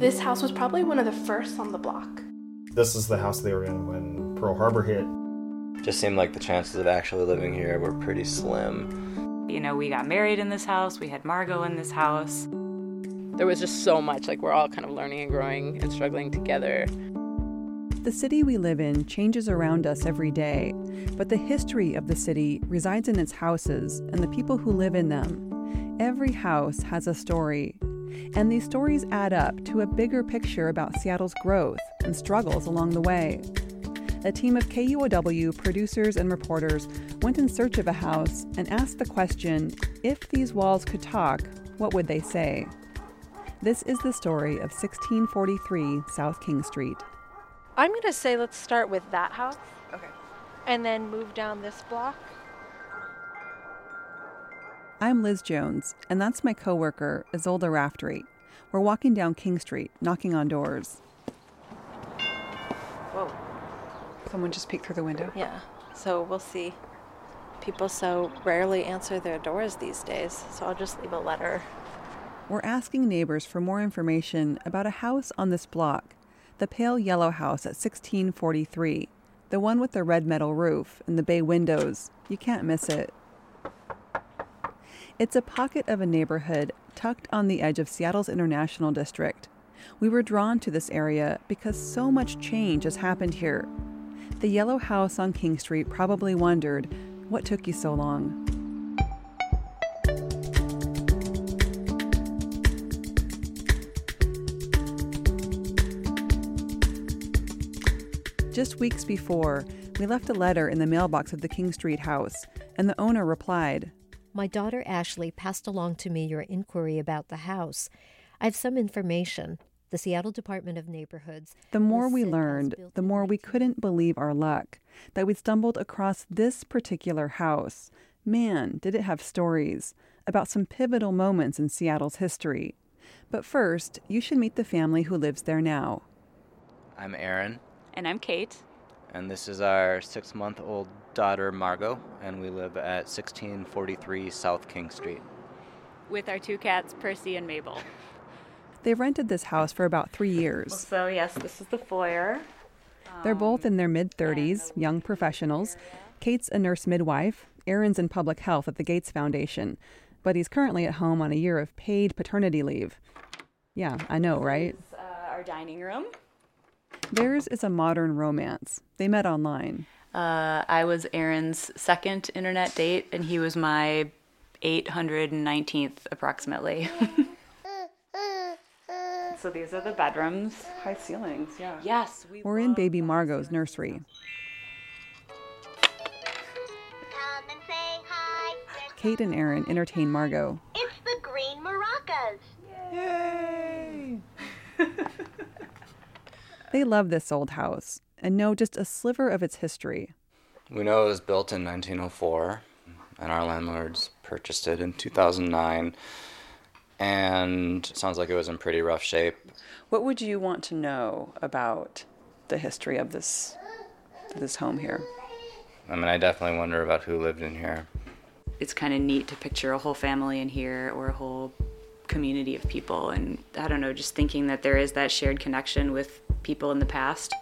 This house was probably one of the first on the block. This is the house they were in when Pearl Harbor hit. Just seemed like the chances of actually living here were pretty slim. You know, we got married in this house, we had Margot in this house. There was just so much, like we're all kind of learning and growing and struggling together. The city we live in changes around us every day, but the history of the city resides in its houses and the people who live in them. Every house has a story, and these stories add up to a bigger picture about Seattle's growth and struggles along the way. A team of KUOW producers and reporters went in search of a house and asked the question, if these walls could talk, what would they say? This is the story of 1643 South King Street. I'm going to say let's start with that house. Okay. And then move down this block. I'm Liz Jones, and that's my coworker, Isolde Raftery. We're walking down King Street, knocking on doors. Whoa. Someone just peeked through the window? Yeah. So we'll see. People so rarely answer their doors these days, so I'll just leave a letter. We're asking neighbors for more information about a house on this block, the pale yellow house at 1643, the one with the red metal roof and the bay windows. You can't miss it. It's a pocket of a neighborhood tucked on the edge of Seattle's International District. We were drawn to this area because so much change has happened here. The yellow house on King Street probably wondered, what took you so long? Just weeks before, we left a letter in the mailbox of the King Street house, and the owner replied, "My daughter Ashley passed along to me your inquiry about the house. I have some information. The Seattle Department of Neighborhoods." The more we learned, the more we couldn't believe our luck, that we'd stumbled across this particular house. Man, did it have stories about some pivotal moments in Seattle's history. But first, you should meet the family who lives there now. I'm Aaron. And I'm Kate. And this is our 6-month-old daughter, Margot, and we live at 1643 South King Street. With our 2 cats, Percy and Mabel. They've rented this house for about 3 years. So yes, this is the foyer. They're both in their mid-30s, young professionals. Kate's a nurse midwife. Aaron's in public health at the Gates Foundation, but he's currently at home on a year of paid paternity leave. Yeah, I know, right? This is our dining room. Theirs is a modern romance. They met online. I was Aaron's second internet date, and he was my 819th approximately. So these are the bedrooms. High ceilings, yeah. Yes. We're in baby Margot's nursery. Come and say hi. Kate and Aaron entertain Margot. It's the green maracas. Yay! They love this old house and know just a sliver of its history. We know it was built in 1904, and our landlords purchased it in 2009, and it sounds like it was in pretty rough shape. What would you want to know about the history of this home here? I mean, I definitely wonder about who lived in here. It's kind of neat to picture a whole family in here or a whole community of people, and I don't know, just thinking that there is that shared connection with people in the past.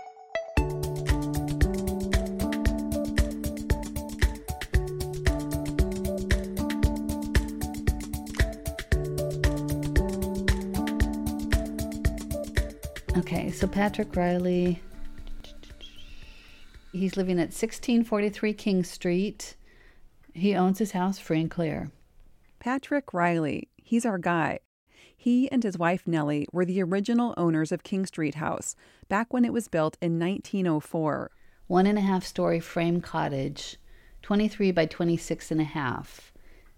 Okay, so Patrick Riley, he's living at 1643 King Street. He owns his house free and clear. Patrick Riley, he's our guy. He and his wife Nellie were the original owners of King Street House back when it was built in 1904. 1.5-story frame cottage, 23 by 26.5,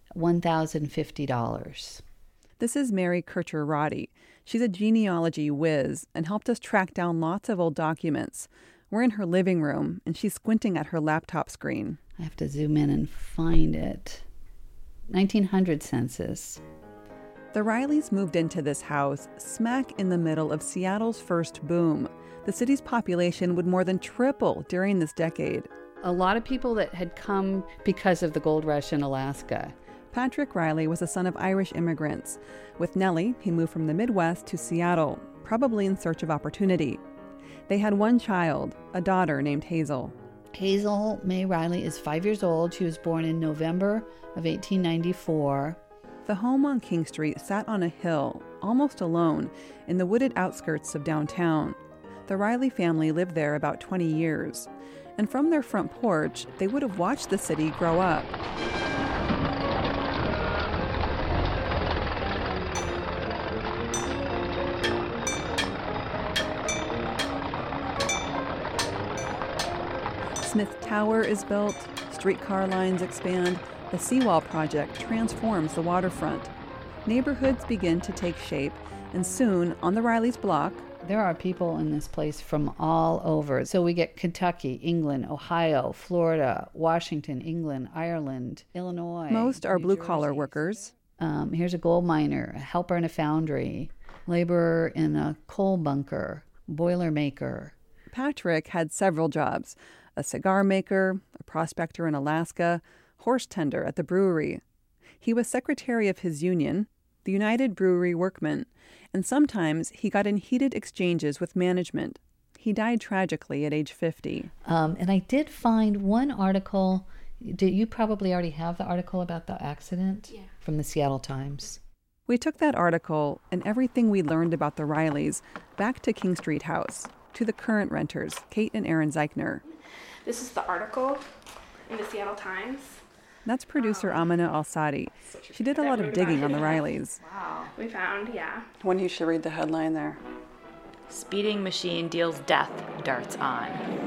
$1,050. This is Mary Kircher-Roddy. She's a genealogy whiz and helped us track down lots of old documents. We're in her living room, and she's squinting at her laptop screen. I have to zoom in and find it. 1900 census. The Rileys moved into this house smack in the middle of Seattle's first boom. The city's population would more than triple during this decade. A lot of people that had come because of the gold rush in Alaska. Patrick Riley was the son of Irish immigrants. With Nellie, he moved from the Midwest to Seattle. probably in search of opportunity. They had one child, a daughter named Hazel. Hazel May Riley is 5 years old. She was born in November of 1894. The home on King Street sat on a hill, almost alone, in the wooded outskirts of downtown. The Riley family lived there about 20 years, and from their front porch, they would have watched the city grow up. Smith Tower is built, streetcar lines expand, the seawall project transforms the waterfront. Neighborhoods begin to take shape, and soon, on the Riley's block, there are people in this place from all over. So we get Kentucky, England, Ohio, Florida, Washington, England, Ireland, Illinois. Most are blue-collar workers. Here's a gold miner, a helper in a foundry, laborer in a coal bunker, boiler maker. Patrick had several jobs: a cigar maker, a prospector in Alaska, horse tender at the brewery. He was secretary of his union, the United Brewery Workmen, and sometimes he got in heated exchanges with management. He died tragically at age 50. And I did find one article. You probably already have the article about the accident from the Seattle Times. We took that article and everything we learned about the Rileys back to King Street House, to the current renters, Kate and Aaron Zeichner. This is the article in the Seattle Times. That's producer Amina Al-Sadi. She did a lot of digging on the Rileys. Wow. We found, One you should read the headline there. Speeding machine deals death darts on.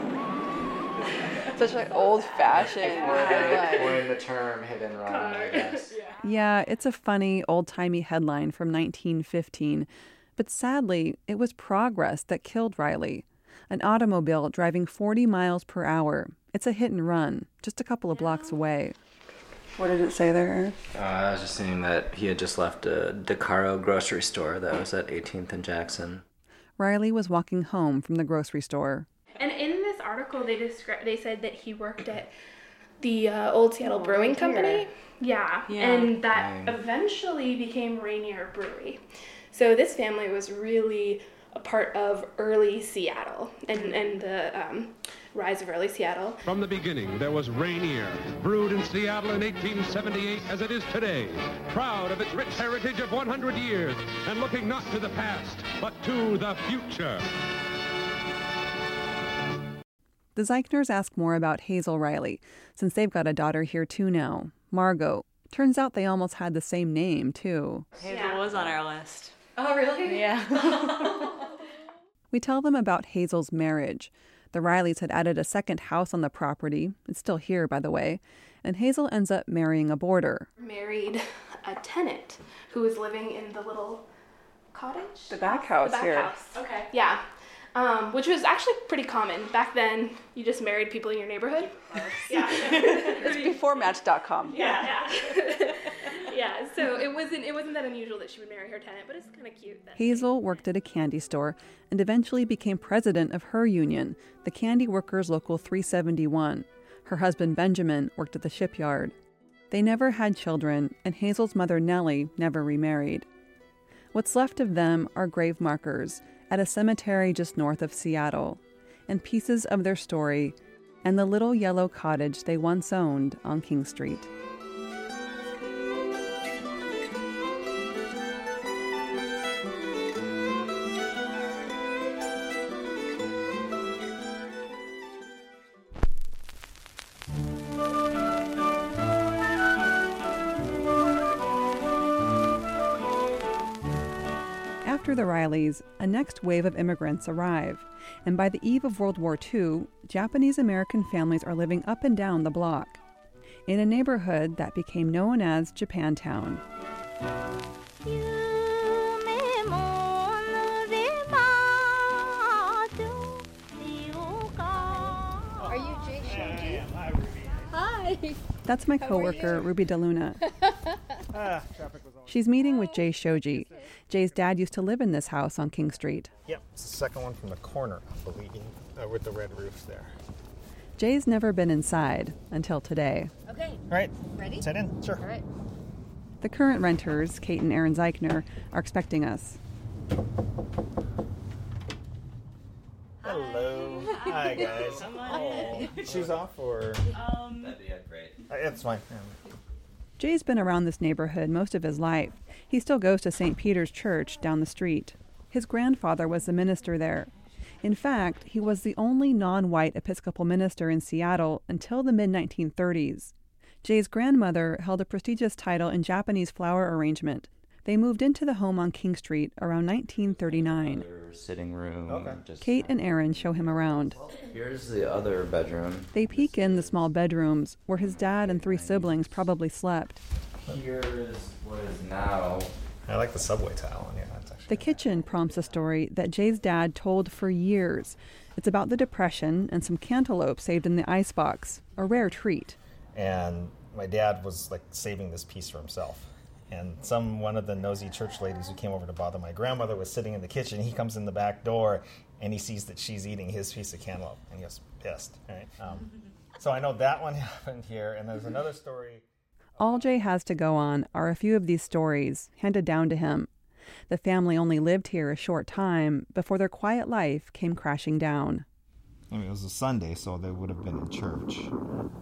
Such an old-fashioned headline. Coined the term hit and run, I guess. Yeah, it's a funny, old-timey headline from 1915. But sadly, it was progress that killed Riley. An automobile driving 40 miles per hour. It's a hit and run, just a couple of blocks away. What did it say there? I was just saying that he had just left a DeCaro grocery store that was at 18th and Jackson. Riley was walking home from the grocery store. And in this article, they said that he worked at the Old Seattle Brewing Company. Yeah, and that eventually became Rainier Brewery. So this family was really a part of early Seattle and the rise of early Seattle. From the beginning, there was Rainier, brewed in Seattle in 1878 as it is today, proud of its rich heritage of 100 years and looking not to the past, but to the future. The Zeichners ask more about Hazel Riley, since they've got a daughter here too now, Margot. Turns out they almost had the same name, too. Hazel was on our list. Oh, really? Yeah. We tell them about Hazel's marriage. The Rileys had added a second house on the property. It's still here, by the way. And Hazel ends up marrying a boarder. Married a tenant who was living in the little cottage? The back house the back here. House. Okay. Yeah. Which was actually pretty common. Back then, you just married people in your neighborhood. Yeah. It's before Match.com. Yeah. Yeah, so it wasn't that unusual that she would marry her tenant, but it's kind of cute. Hazel worked at a candy store and eventually became president of her union, the Candy Workers Local 371. Her husband Benjamin worked at the shipyard. They never had children, and Hazel's mother Nellie never remarried. What's left of them are grave markers at a cemetery just north of Seattle, and pieces of their story and the little yellow cottage they once owned on King Street. After the Rileys, a next wave of immigrants arrive, and by the eve of World War II, Japanese-American families are living up and down the block, in a neighborhood that became known as Japantown. Are you Jay Shoji? Hi, Ruby. Hi. That's my coworker, Ruby DeLuna. She's meeting with Jay Shoji. Jay's dad used to live in this house on King Street. Yep, it's the second one from the corner, I believe, with the red roofs there. Jay's never been inside until today. Okay. All right. Ready? Sit in. Sure. All right. The current renters, Kate and Aaron Zeichner, are expecting us. Hello. Hi, guys. Oh, she's off or? Yeah, great. It's fine. Jay's been around this neighborhood most of his life. He still goes to St. Peter's Church down the street. His grandfather was the minister there. In fact, he was the only non-white Episcopal minister in Seattle until the mid-1930s. Jay's grandmother held a prestigious title in Japanese flower arrangement. They moved into the home on King Street around 1939. Sitting room. Okay. Kate and Aaron show him around. Here's the other bedroom. They peek in the small bedrooms where his dad and 3 siblings probably slept. Here's what is now. I like the subway tile. Yeah, that's actually. The kitchen prompts a story that Jay's dad told for years. It's about the Depression and some cantaloupe saved in the icebox, a rare treat. And my dad was like saving this piece for himself. And one of the nosy church ladies who came over to bother my grandmother was sitting in the kitchen. He comes in the back door and he sees that she's eating his piece of cantaloupe and he gets pissed. Right? So I know that one happened here. And there's another story. All Jay has to go on are a few of these stories handed down to him. The family only lived here a short time before their quiet life came crashing down. I mean, it was a Sunday, so they would have been in church. 1, 2, 3,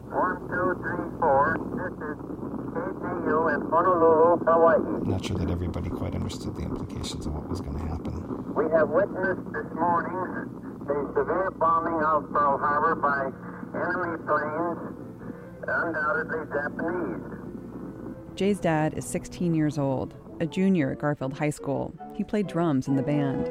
4. This is KTU in Honolulu, Hawaii. Not sure that everybody quite understood the implications of what was going to happen. We have witnessed this morning a severe bombing of Pearl Harbor by enemy planes, undoubtedly Japanese. Jay's dad is 16 years old, a junior at Garfield High School. He played drums in the band.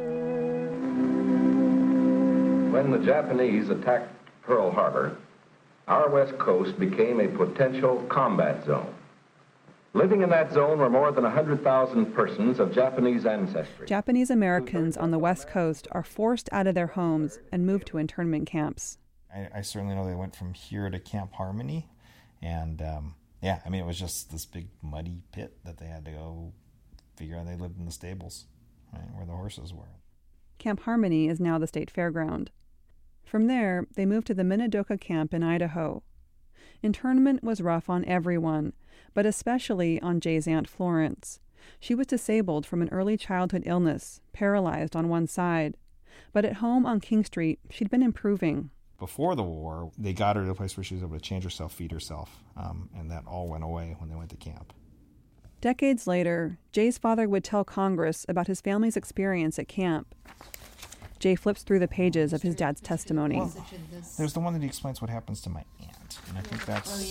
When the Japanese attacked Pearl Harbor, our west coast became a potential combat zone. Living in that zone were more than 100,000 persons of Japanese ancestry. Japanese Americans on the west coast are forced out of their homes and moved to internment camps. I certainly know they went from here to Camp Harmony. And it was just this big muddy pit that they had to go figure out. They lived in the stables, right, where the horses were. Camp Harmony is now the state fairground. From there, they moved to the Minidoka camp in Idaho. Internment was rough on everyone, but especially on Jay's Aunt Florence. She was disabled from an early childhood illness, paralyzed on one side. But at home on King Street, she'd been improving. Before the war, they got her to a place where she was able to change herself, feed herself, and that all went away when they went to camp. Decades later, Jay's father would tell Congress about his family's experience at camp. Jay flips through the pages of his dad's testimony. Well, there's the one that he explains what happens to my aunt, and I think that's...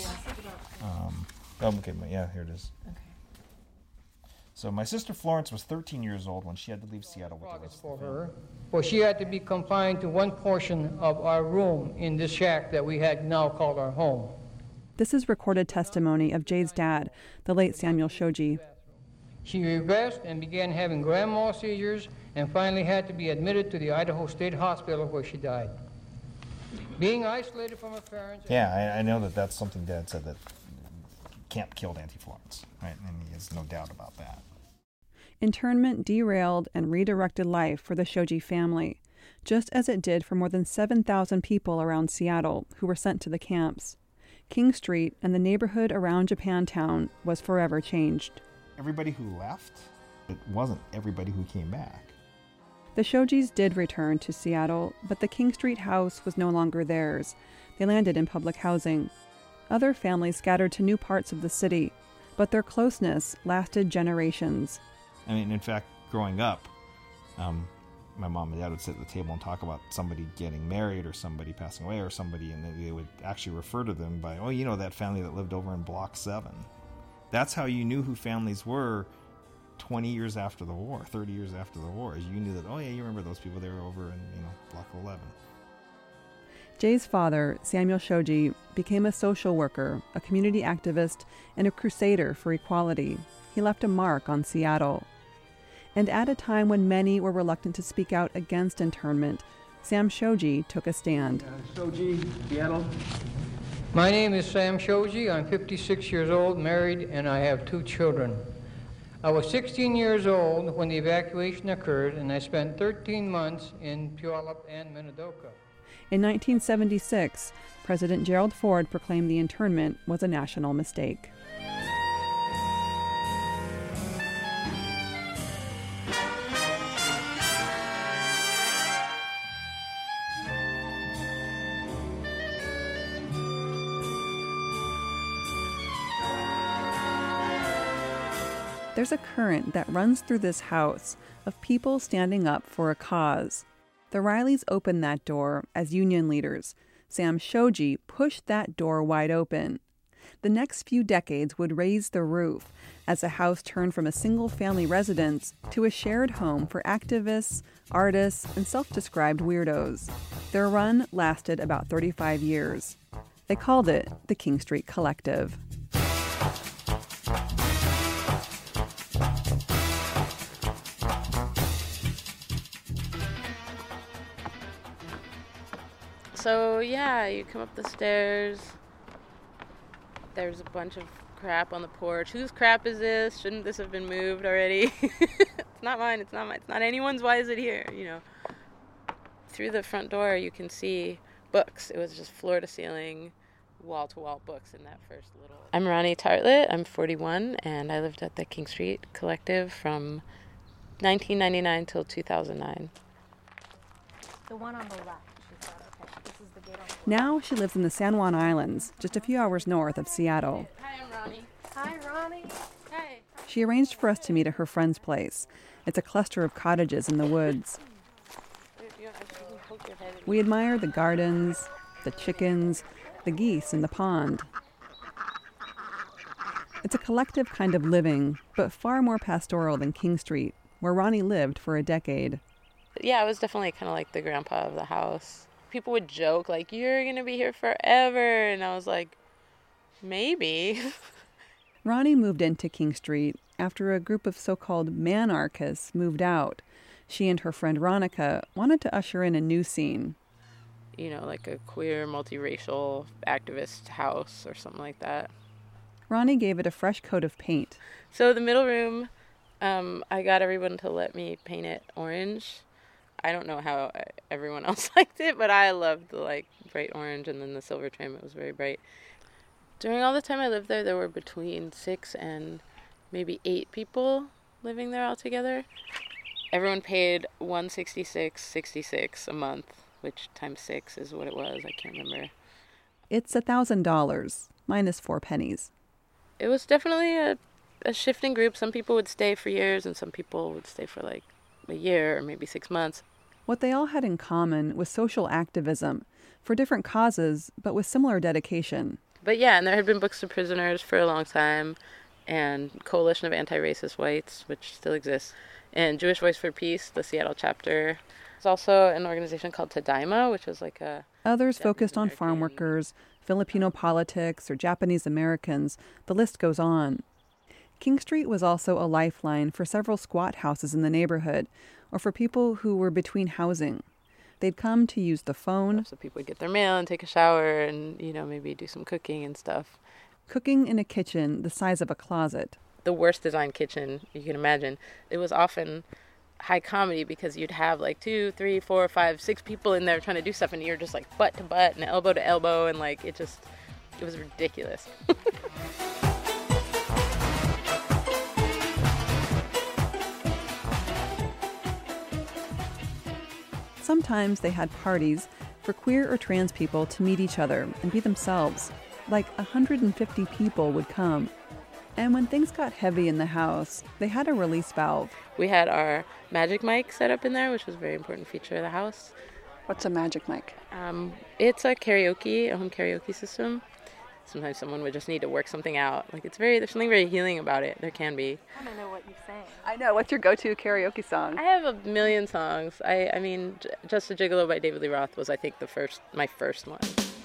here it is. Okay. So my sister Florence was 13 years old when she had to leave Seattle with the rest of the family. Well, she had to be confined to one portion of our room in this shack that we had now called our home. This is recorded testimony of Jay's dad, the late Samuel Shoji. She regressed and began having grand mal seizures and finally had to be admitted to the Idaho State Hospital where she died. Being isolated from her parents... Yeah, I know that's something Dad said, that camp killed Auntie Florence, right? And he has no doubt about that. Internment derailed and redirected life for the Shoji family, just as it did for more than 7,000 people around Seattle who were sent to the camps. King Street and the neighborhood around Japantown was forever changed. Everybody who left, it wasn't everybody who came back. The Shojis did return to Seattle, but the King Street house was no longer theirs. They landed in public housing. Other families scattered to new parts of the city, but their closeness lasted generations. I mean, in fact, growing up, my mom and dad would sit at the table and talk about somebody getting married or somebody passing away or somebody, and they would actually refer to them by, that family that lived over in Block 7. That's how you knew who families were 20 years after the war, 30 years after the war. You knew that, you remember those people, they were over in, Block 11. Jay's father, Samuel Shoji, became a social worker, a community activist, and a crusader for equality. He left a mark on Seattle. And at a time when many were reluctant to speak out against internment, Sam Shoji took a stand. Shoji, Seattle. My name is Sam Shoji. I'm 56 years old, married, and I have 2 children. I was 16 years old when the evacuation occurred, and I spent 13 months in Puyallup and Minidoka. In 1976, President Gerald Ford proclaimed the internment was a national mistake. There's a current that runs through this house of people standing up for a cause. The Rileys opened that door as union leaders. Sam Shoji pushed that door wide open. The next few decades would raise the roof as the house turned from a single-family residence to a shared home for activists, artists, and self-described weirdos. Their run lasted about 35 years. They called it the King Street Collective. So yeah, you come up the stairs. There's a bunch of crap on the porch. Whose crap is this? Shouldn't this have been moved already? It's not mine. It's not mine. It's not anyone's. Why is it here? You know. Through the front door, you can see books. It was just floor to ceiling, wall to wall books in that first little. I'm Ronnie Tartlett. I'm 41, and I lived at the King Street Collective from 1999 till 2009. The one on the left. Now she lives in the San Juan Islands, just a few hours north of Seattle. Hi, I'm Ronnie. Hi, Ronnie. Hi. She arranged for us to meet at her friend's place. It's a cluster of cottages in the woods. We admire the gardens, the chickens, the geese in the pond. It's a collective kind of living, but far more pastoral than King Street, where Ronnie lived for a decade. Yeah, I was definitely kind of like the grandpa of the house. People would joke, like, you're going to be here forever. And I was like, maybe. Ronnie moved into King Street after a group of so-called manarchists moved out. She and her friend Ronica wanted to usher in a new scene. You know, like a queer, multiracial activist house or something like that. Ronnie gave it a fresh coat of paint. So the middle room, I got everyone to let me paint it orange. I don't know how everyone else liked it, but I loved the like bright orange, and then the silver trim. It was very bright. During all the time I lived there, there were between 6 and maybe 8 people living there altogether. Everyone paid $166.66 a month, which times 6 is what it was. I can't remember. It's $1,000 minus 4 pennies. It was definitely a shifting group. Some people would stay for years, and some people would stay for like a year or maybe 6 months. What they all had in common was social activism for different causes, but with similar dedication. But yeah, and there had been Books to Prisoners for a long time, and Coalition of Anti-Racist Whites, which still exists, and Jewish Voice for Peace, the Seattle chapter. There's also an organization called Tadaima, which was like a... Others focused on farm workers, Filipino politics, or Japanese Americans. The list goes on. King Street was also a lifeline for several squat houses in the neighborhood, or for people who were between housing. They'd come to use the phone. So people would get their mail and take a shower and, you know, maybe do some cooking and stuff. Cooking in a kitchen the size of a closet. The worst designed kitchen you can imagine. It was often high comedy because you'd have like 2, 3, 4, 5, 6 people in there trying to do stuff, and you're just like butt to butt and elbow to elbow, and like it was ridiculous. Sometimes they had parties for queer or trans people to meet each other and be themselves. Like 150 people would come. And when things got heavy in the house, they had a release valve. We had our Magic mic set up in there, which was a very important feature of the house. What's a Magic mic? It's a home karaoke system. Sometimes someone would just need to work something out. Like there's something very healing about it. There can be. I don't know what you're saying. I know. What's your go-to karaoke song? I have a million songs. I mean, Just a Gigolo by David Lee Roth was, I think, my first one.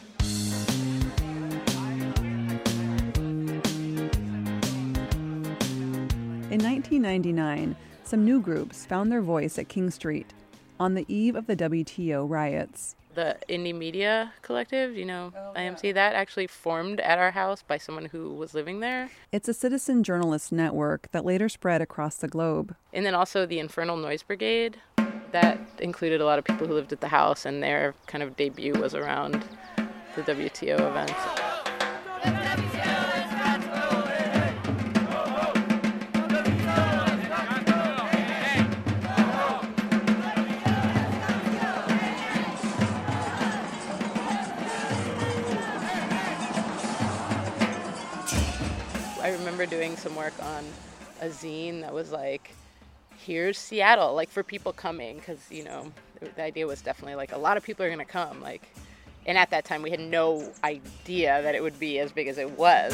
In 1999, some new groups found their voice at King Street on the eve of the WTO riots. The Indie Media Collective, IMC, that actually formed at our house by someone who was living there. It's a citizen journalist network that later spread across the globe. And then also the Infernal Noise Brigade. That included a lot of people who lived at the house, and their kind of debut was around the WTO events. I remember doing some work on a zine that was like, here's Seattle, like for people coming, because, you know, the idea was definitely like a lot of people are going to come, like, and at that time we had no idea that it would be as big as it was.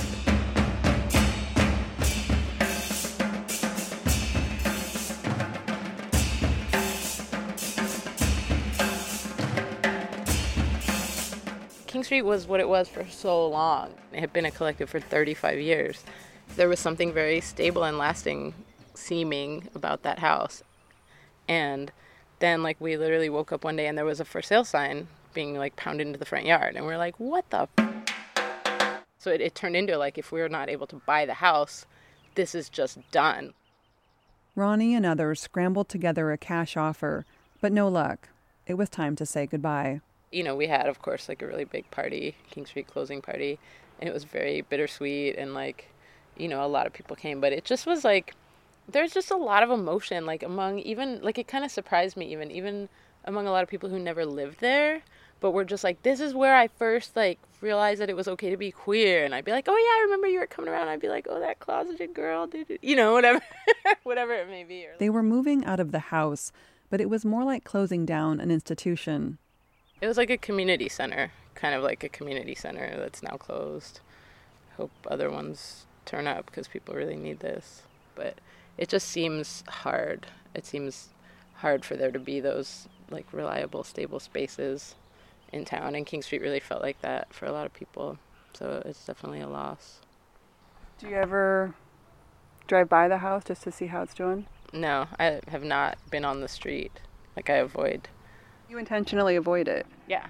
King Street was what it was for so long. It had been a collective for 35 years. There was something very stable and lasting seeming about that house. And then, like, we literally woke up one day and there was a for sale sign being, like, pounded into the front yard. And we're like, what the f-? So it turned into, like, if we were not able to buy the house, this is just done. Ronnie and others scrambled together a cash offer, but no luck. It was time to say goodbye. You know, we had, of course, like a really big party, King Street closing party, and it was very bittersweet, and like, you know, a lot of people came, but it just was like, there's just a lot of emotion, like among even, like it kind of surprised me even among a lot of people who never lived there, but were just like, this is where I first like realized that it was okay to be queer, and I'd be like, oh yeah, I remember you were coming around, I'd be like, oh, that closeted girl, dude, you know, whatever, whatever it may be. They were moving out of the house, but it was more like closing down an institution. It was like a community center, kind of like a community center that's now closed. Hope other ones turn up because people really need this. But it just seems hard. It seems hard for there to be those like reliable, stable spaces in town. And King Street really felt like that for a lot of people. So it's definitely a loss. Do you ever drive by the house just to see how it's doing? No, I have not been on the street. Like I avoid. You intentionally avoid it? Yeah.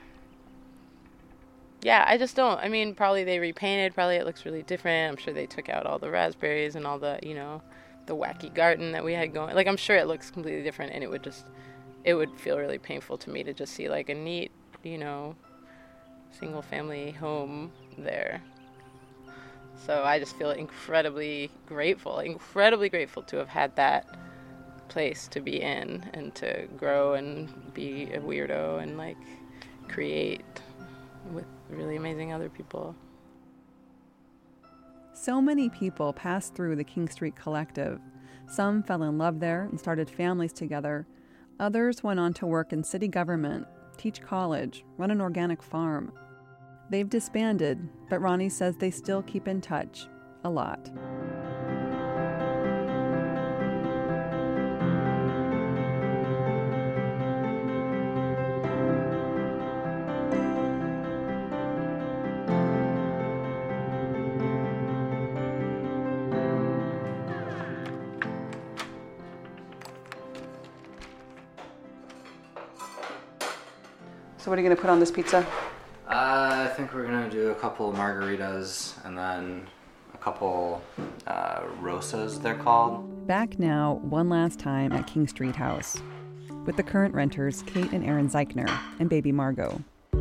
Yeah, I just don't. I mean, probably they repainted. Probably it looks really different. I'm sure they took out all the raspberries and all the, you know, the wacky garden that we had going. Like, I'm sure it looks completely different, and it would feel really painful to me to just see, like, a neat, you know, single-family home there. So I just feel incredibly grateful to have had that place to be in and to grow and be a weirdo and like create with really amazing other people. So many people passed through the King Street Collective. Some fell in love there and started families together. Others went on to work in city government, teach college, run an organic farm. They've disbanded, but Ronnie says they still keep in touch a lot. So what are you going to put on this pizza? I think we're going to do a couple of margaritas and then a couple rosas, they're called. Back now, one last time at King Street House with the current renters, Kate and Aaron Zeichner, and baby Margot.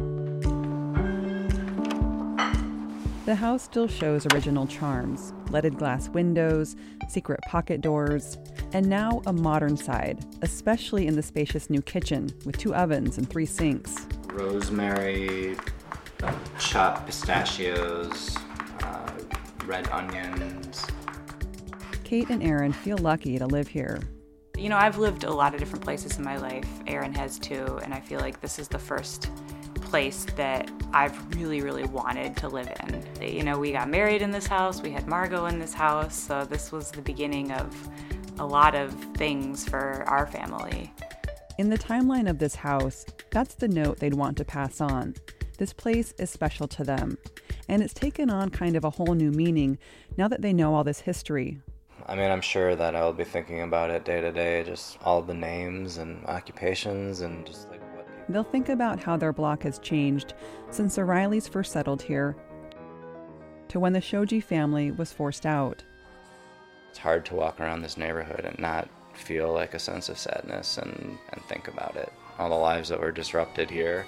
The house still shows original charms, leaded glass windows, secret pocket doors, and now a modern side, especially in the spacious new kitchen with 2 ovens and 3 sinks. Rosemary, chopped pistachios, red onions. Kate and Aaron feel lucky to live here. You know, I've lived a lot of different places in my life. Aaron has too, and I feel like this is the first place that I've really, really wanted to live in. You know, we got married in this house, we had Margot in this house, so this was the beginning of a lot of things for our family. In the timeline of this house, that's the note they'd want to pass on. This place is special to them, and it's taken on kind of a whole new meaning now that they know all this history. I mean, I'm sure that I'll be thinking about it day to day, just all the names and occupations and just like what people... They'll think about how their block has changed since the Rileys first settled here to when the Shoji family was forced out. It's hard to walk around this neighborhood and not feel like a sense of sadness and think about it. All the lives that were disrupted here.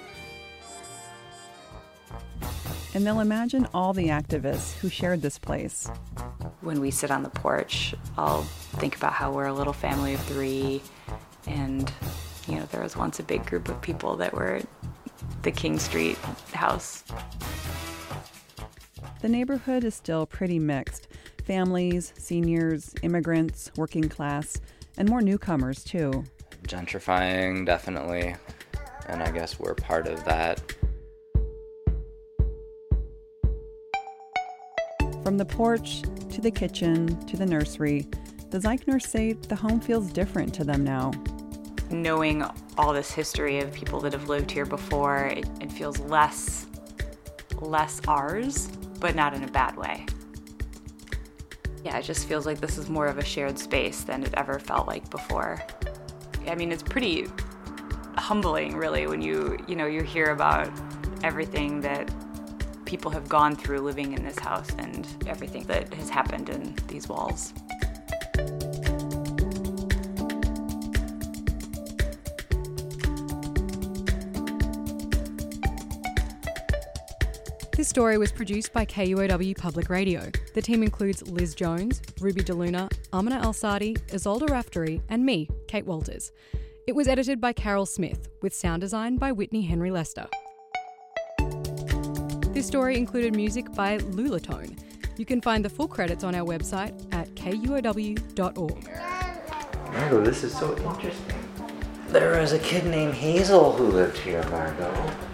And they'll imagine all the activists who shared this place. When we sit on the porch, I'll think about how we're a little family of 3, and, you know, there was once a big group of people that were at the King Street house. The neighborhood is still pretty mixed. families, seniors, immigrants, working class, and more newcomers too. Gentrifying, definitely. And I guess we're part of that. From the porch to the kitchen to the nursery, the Zeichners say the home feels different to them now. Knowing all this history of people that have lived here before, it feels less ours, but not in a bad way. Yeah, it just feels like this is more of a shared space than it ever felt like before. I mean, it's pretty humbling, really, when you hear about everything that people have gone through living in this house and everything that has happened in these walls. This story was produced by KUOW Public Radio. The team includes Liz Jones, Ruby DeLuna, Amina Al-Sadi, Isolde Raftery, and me, Kate Walters. It was edited by Carol Smith, with sound design by Whitney Henry Lester. This story included music by Lulatone. You can find the full credits on our website at kuow.org. Margot, this is so interesting. There was a kid named Hazel who lived here, Margot.